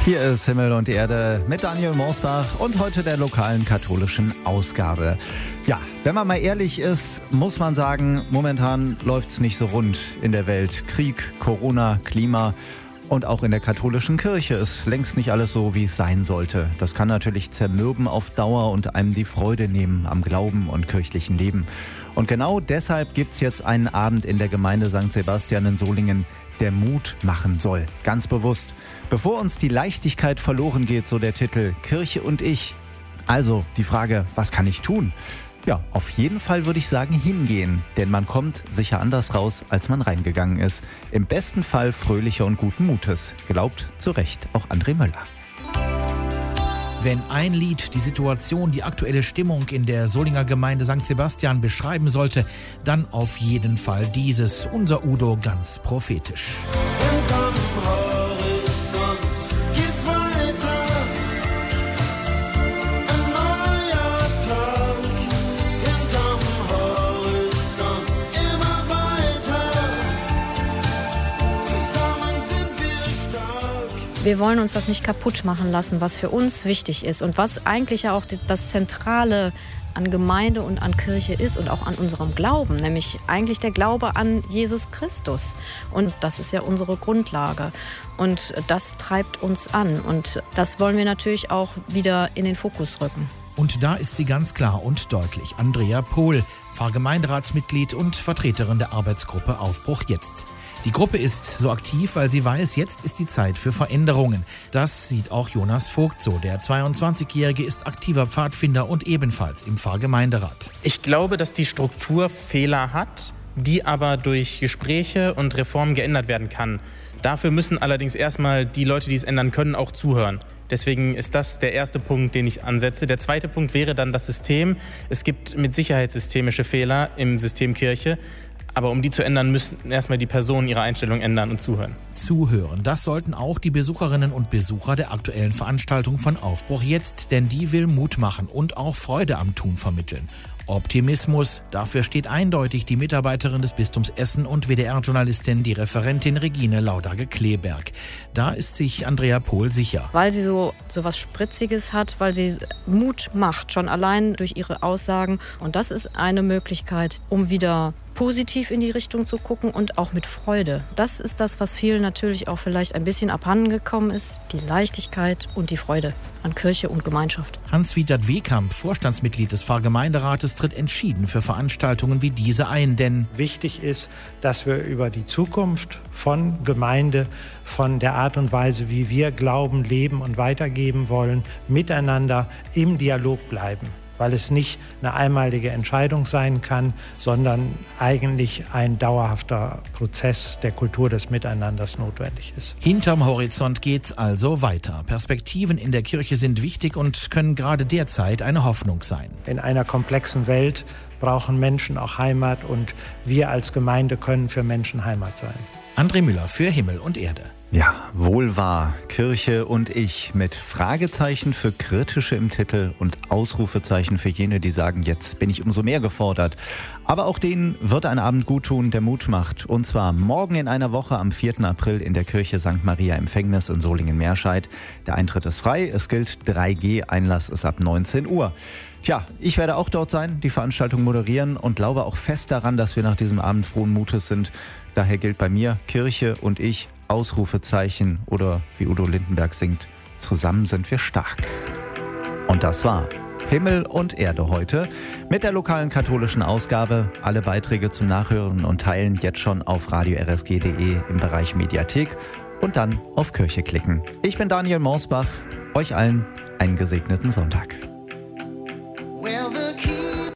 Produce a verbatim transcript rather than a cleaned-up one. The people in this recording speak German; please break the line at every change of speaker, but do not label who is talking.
Hier ist Himmel und Erde mit Daniel Morsbach und heute der lokalen katholischen Ausgabe. Ja, wenn man mal ehrlich ist, muss man sagen, momentan läuft's nicht so rund in der Welt. Krieg, Corona, Klima und auch in der katholischen Kirche ist längst nicht alles so, wie es sein sollte. Das kann natürlich zermürben auf Dauer und einem die Freude nehmen am Glauben und kirchlichen Leben. Und genau deshalb gibt's jetzt einen Abend in der Gemeinde Sankt Sebastian in Solingen, der Mut machen soll. Ganz bewusst. Bevor uns die Leichtigkeit verloren geht, so der Titel Kirche und ich. Also die Frage, was kann ich tun? Ja, auf jeden Fall würde ich sagen hingehen, denn man kommt sicher anders raus, als man reingegangen ist. Im besten Fall fröhlicher und guten Mutes. Glaubt zu Recht auch André Möller.
Wenn ein Lied die Situation, die aktuelle Stimmung in der Solinger Gemeinde Sankt Sebastian beschreiben sollte, dann auf jeden Fall dieses, unser Udo ganz prophetisch.
Hinterm Horizont geht's weiter, ein neuer Tag. Hinterm Horizont immer weiter, zusammen sind wir stark.
Wir wollen uns das nicht kaputt machen lassen, was für uns wichtig ist und was eigentlich ja auch das Zentrale an Gemeinde und an Kirche ist und auch an unserem Glauben, nämlich eigentlich der Glaube an Jesus Christus. Und das ist ja unsere Grundlage. Und das treibt uns an. Und das wollen wir natürlich auch wieder in den Fokus rücken.
Und da ist sie ganz klar und deutlich. Andrea Pohl, Pfarrgemeinderatsmitglied und Vertreterin der Arbeitsgruppe Aufbruch Jetzt. Die Gruppe ist so aktiv, weil sie weiß, jetzt ist die Zeit für Veränderungen. Das sieht auch Jonas Vogt so. Der zweiundzwanzigjährige ist aktiver Pfadfinder und ebenfalls im Pfarrgemeinderat.
Ich glaube, dass die Struktur Fehler hat, die aber durch Gespräche und Reformen geändert werden kann. Dafür müssen allerdings erstmal die Leute, die es ändern können, auch zuhören. Deswegen ist das der erste Punkt, den ich ansetze. Der zweite Punkt wäre dann das System. Es gibt mit Sicherheit systemische Fehler im System Kirche. Aber um die zu ändern, müssen erstmal die Personen ihre Einstellung ändern und zuhören.
Zuhören, das sollten auch die Besucherinnen und Besucher der aktuellen Veranstaltung von Aufbruch Jetzt, denn die will Mut machen und auch Freude am Tun vermitteln. Optimismus, dafür steht eindeutig die Mitarbeiterin des Bistums Essen und W D R-Journalistin, die Referentin Regine Laudage-Kleberg. Da ist sich Andrea Pohl sicher.
Weil sie so, so was Spritziges hat, weil sie Mut macht, schon allein durch ihre Aussagen. Und das ist eine Möglichkeit, um wieder positiv in die Richtung zu gucken und auch mit Freude. Das ist das, was vielen natürlich auch vielleicht ein bisschen abhandengekommen ist. Die Leichtigkeit und die Freude an Kirche und Gemeinschaft.
Hans-Wietert Wehkamp, Vorstandsmitglied des Pfarrgemeinderates, tritt entschieden für Veranstaltungen wie diese ein, denn
wichtig ist, dass wir über die Zukunft von Gemeinde, von der Art und Weise, wie wir glauben, leben und weitergeben wollen, miteinander im Dialog bleiben. Weil es nicht eine einmalige Entscheidung sein kann, sondern eigentlich ein dauerhafter Prozess der Kultur des Miteinanders notwendig ist.
Hinterm Horizont geht's also weiter. Perspektiven in der Kirche sind wichtig und können gerade derzeit eine Hoffnung sein.
In einer komplexen Welt brauchen Menschen auch Heimat und wir als Gemeinde können für Menschen Heimat sein.
André Müller für Himmel und Erde.
Ja, wohl wahr. Kirche und ich mit Fragezeichen für Kritische im Titel und Ausrufezeichen für jene, die sagen, jetzt bin ich umso mehr gefordert. Aber auch denen wird ein Abend gut tun, der Mut macht. Und zwar morgen in einer Woche am vierten April in der Kirche Sankt Maria Empfängnis in Solingen-Meerscheid. Der Eintritt ist frei, es gilt drei G, Einlass ist ab neunzehn Uhr. Tja, ich werde auch dort sein, die Veranstaltung moderieren und glaube auch fest daran, dass wir nach diesem Abend frohen Mutes sind. Daher gilt bei mir Kirche und ich, Ausrufezeichen oder wie Udo Lindenberg singt, zusammen sind wir stark. Und das war Himmel und Erde heute mit der lokalen katholischen Ausgabe. Alle Beiträge zum Nachhören und Teilen jetzt schon auf radio r s g punkt d e im Bereich Mediathek und dann auf Kirche klicken. Ich bin Daniel Morsbach, euch allen einen gesegneten Sonntag.